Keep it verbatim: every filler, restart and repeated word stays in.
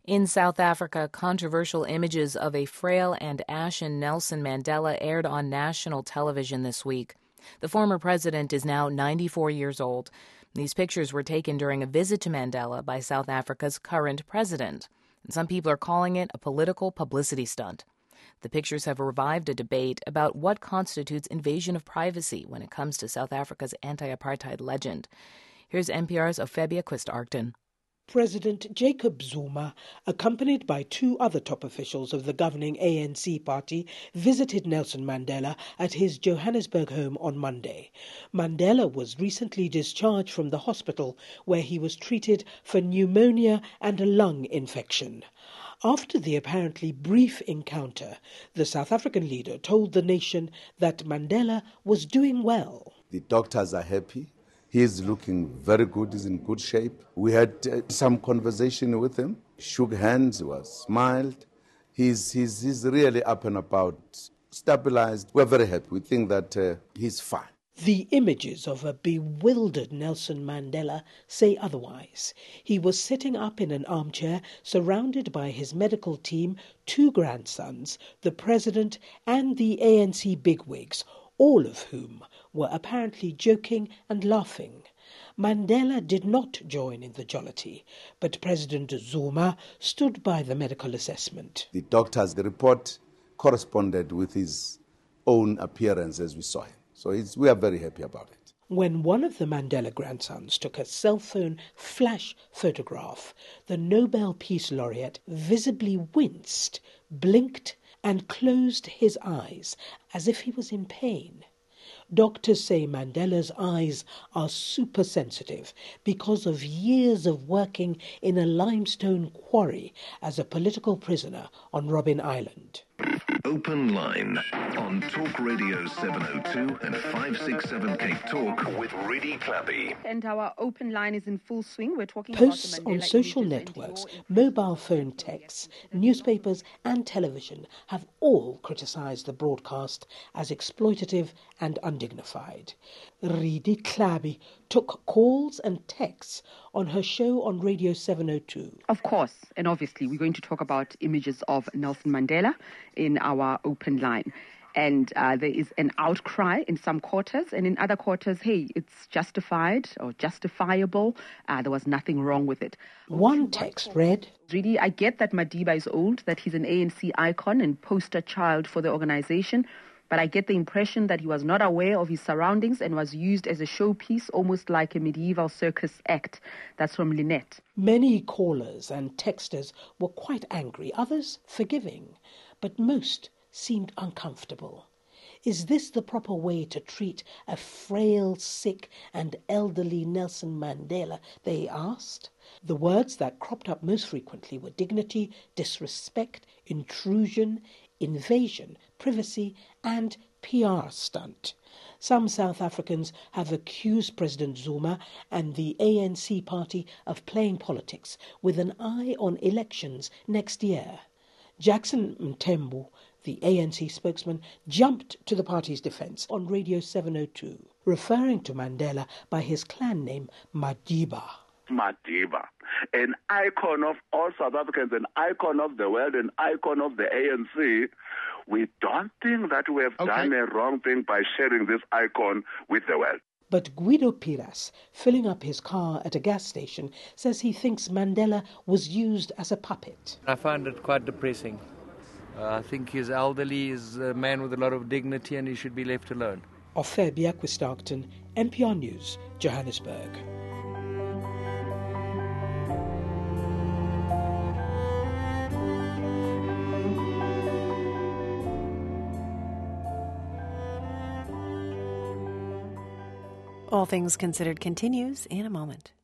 In South Africa, controversial images of a frail and ashen Nelson Mandela aired on national television this week. The former president is now ninety-four years old. These pictures were taken during a visit to Mandela by South Africa's current president. And some people are calling it a political publicity stunt. The pictures have revived a debate about what constitutes invasion of privacy when it comes to South Africa's anti-apartheid legend. Here's N P R's Ophebia Quist-Arcton. President Jacob Zuma, accompanied by two other top officials of the governing A N C party, visited Nelson Mandela at his Johannesburg home on Monday. Mandela was recently discharged from the hospital where he was treated for pneumonia and a lung infection. After the apparently brief encounter, the South African leader told the nation that Mandela was doing well. The doctors are happy. He is looking very good, he's in good shape. We had uh, some conversation with him, shook hands, he was smiled. He's, he's, he's really up and about, stabilized. We're very happy. We think that uh, he's fine. The images of a bewildered Nelson Mandela say otherwise. He was sitting up in an armchair, surrounded by his medical team, two grandsons, the president and the A N C bigwigs, all of whom were apparently joking and laughing. Mandela did not join in the jollity, but President Zuma stood by the medical assessment. The doctor's the report corresponded with his own appearance as we saw him. So it's, we are very happy about it. When one of the Mandela grandsons took a cell phone flash photograph, the Nobel Peace Laureate visibly winced, blinked, and closed his eyes as if he was in pain. Doctors say Mandela's eyes are super sensitive because of years of working in a limestone quarry as a political prisoner on Robben Island. Open Line on Talk Radio seven oh two and five sixty-seven Cape Talk with Rudy Clappy. And our Open Line is in full swing. We're talking Posts about the Mandela on social networks, mobile phone texts, newspapers and television have all criticised the broadcast as exploitative and undignified. Rudy Clappy took calls and texts on her show on Radio seven oh two. Of course, and obviously we're going to talk about images of Nelson Mandela in our Open Line. And uh, there is an outcry in some quarters, and in other quarters, hey, it's justified or justifiable. Uh, there was nothing wrong with it. One text read, Really, I get that Madiba is old, that he's an A N C icon and poster child for the organization, but I get the impression that he was not aware of his surroundings and was used as a showpiece, almost like a medieval circus act. That's from Lynette. Many callers and texters were quite angry, others forgiving, but most seemed uncomfortable. Is this the proper way to treat a frail, sick and elderly Nelson Mandela, they asked? The words that cropped up most frequently were dignity, disrespect, intrusion, invasion, privacy and P R stunt. Some South Africans have accused President Zuma and the A N C party of playing politics with an eye on elections next year. Jackson Mthembu, the A N C spokesman, jumped to the party's defence on Radio seven oh two, referring to Mandela by his clan name Madiba. Madiba, an icon of all South Africans, an icon of the world, an icon of the A N C. We don't think that we have okay. done a wrong thing by sharing this icon with the world. But Guido Piras, filling up his car at a gas station, says he thinks Mandela was used as a puppet. I find it quite depressing. Uh, I think he's elderly, he's a man with a lot of dignity, and he should be left alone. Ophebia Quist-Arcton, N P R News, Johannesburg. All Things Considered continues in a moment.